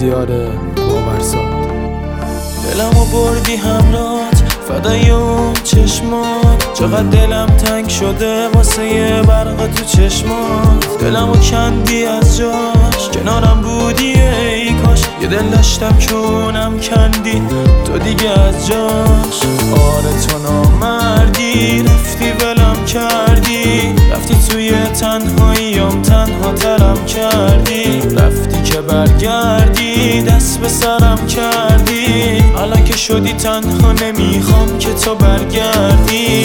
مازیار باورزاد. دلمو بردی همراهت فدای اون چشمات، چقدر دلم تنگ شده واسه یه برق تو چشمات. دلمو کندی از جاش، کنارم بودی ای کاش، یه دل داشتم که اونم کندی تو دیگه از جاش. آره تو نامردی، رفتی ولم کردی، رفتی توی تنهاییام تنها ترم کردی، رفتی که برگردی دست به سرم کردی. الان که شدی تنها نمیخوام که تو برگردی.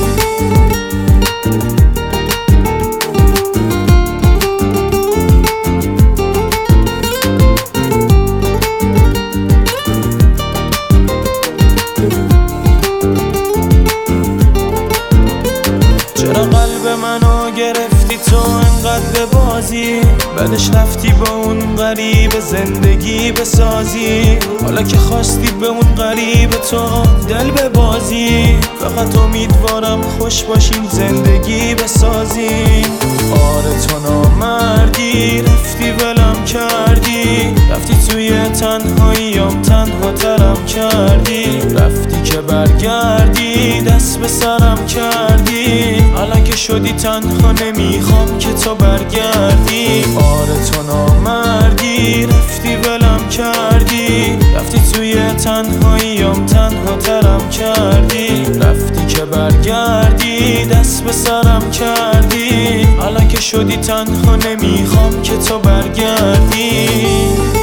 چرا قلب منو گرفتی تو انقدر به بازی، بعدش رفتی با اون غریب زندگی بسازی. حالا که خواستی به اون غریب تو دل ببازی، فقط امیدوارم خوش باشیم زندگی بسازیم. آره تو نامردی، رفتی ولم کردی، رفتی توی تنهاییام تنها ترم کردی، رفتی که برگردی دست به سرم کردی. الان که شدی تنها نمیخوام که تو برگردی. آره تو نامردی، رفتی ولم کردی، رفتی توی تنهاییام تنها ترم کردی، رفتی که برگردی دست به سرم کردی. الان که شدی تنها نمیخوام که تو برگردی.